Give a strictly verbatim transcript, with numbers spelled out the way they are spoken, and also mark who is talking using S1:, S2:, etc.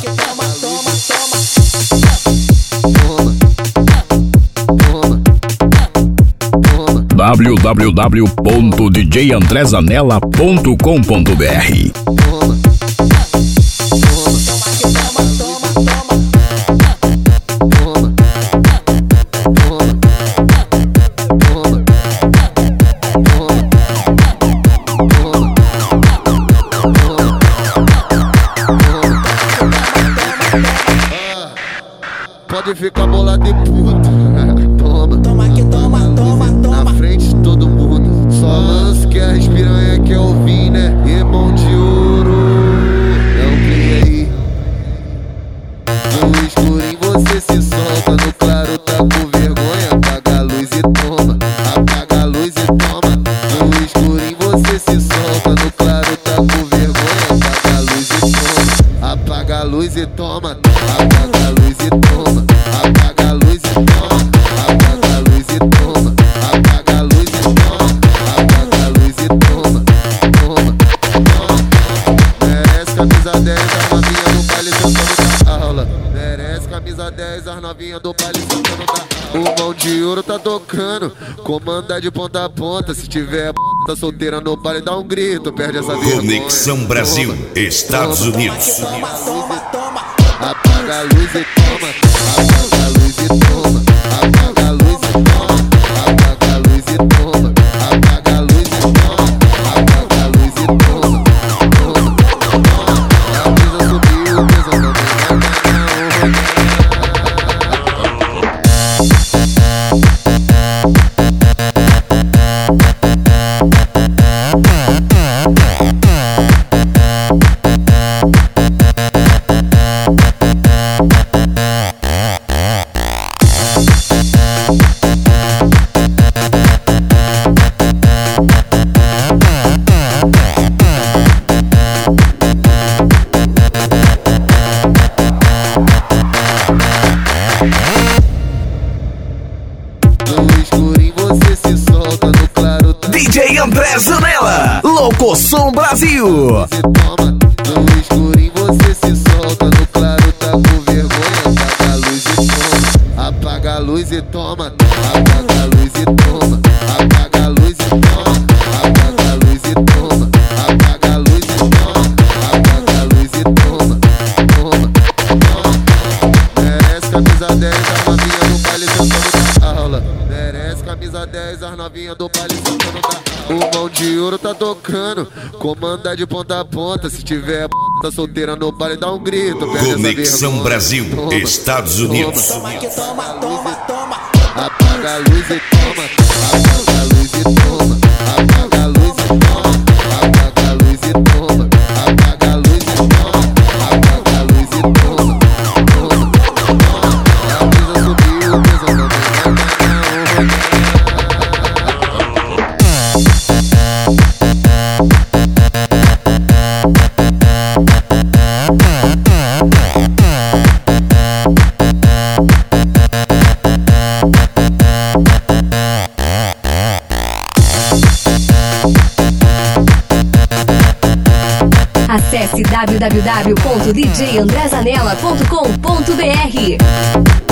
S1: w w w ponto d j andré zanella ponto com ponto b r.
S2: Pode ficar bolado e puta. Toma,
S3: toma que toma, toma, toma.
S2: Na frente de todo mundo. Só lança que a respiranha que eu vim, né? Irmão de ouro. Não cria aí. No escurinho você se solta. No claro tá com vergonha. Apaga a luz e toma. Apaga a luz e toma. No escurinho você se solta. No claro tá com vergonha. Apaga a luz e toma. Apaga a luz e toma. Apaga a luz e toma. Apaga a luz e toma. Apaga a luz e toma. Apaga a luz e toma. Apaga a luz e toma. Toma, toma. Merece camisa dez, as novinhas do baile sentando na aula. Merece camisa dez, as novinhas do baile sentando na aula. O mão de ouro tá tocando, comanda de ponta a ponta. Se tiver tá solteira no baile, dá um grito, perde essa vergonha.
S1: Conexão Brasil,
S2: toma,
S1: Estados
S2: toma,
S1: Unidos.
S3: Toma, toma, toma.
S2: Apaga a luz e toma. Apaga a luz e toma. Apaga a luz e toma. Apaga a luz e toma. Apaga a luz e toma. Apaga a luz e toma. Toma, toma. A brisa subiu, o tesão não tem nada. No escurinho você se solta, no claro tá
S1: D J André Zanella, Locoção Brasil.
S2: se toma. No escurinho você se solta, no claro tá com vergonha. Apaga a luz e toma. Apaga a luz e toma. Apaga a luz e toma. Apaga a luz e toma. Apaga a luz e toma. Apaga a luz e toma. Apaga a luz e toma. Toma, toma. Merece camisa dez, as novinhas do baile sentando na aula. Merece camisa dez, as novinhas do baile sentando na aula. O mão de ouro tá tocando, comanda de ponta a ponta. Se tiver tá solteira no baile, dá um grito, perde
S1: Conexão
S2: essa vergonha.
S1: Brasil,
S2: Toma,
S1: Estados Unidos.
S3: Toma que toma, toma, toma.
S2: Apaga a luz e toma. Apaga a luz e toma. Apaga a luz e toma. Apaga a luz e toma. Apaga a luz e toma. Apaga a luz e toma. Toma, toma. A brisa subiu, o tesão não tem nada.
S4: Acesse w w w ponto d j andré zanella ponto com ponto b r.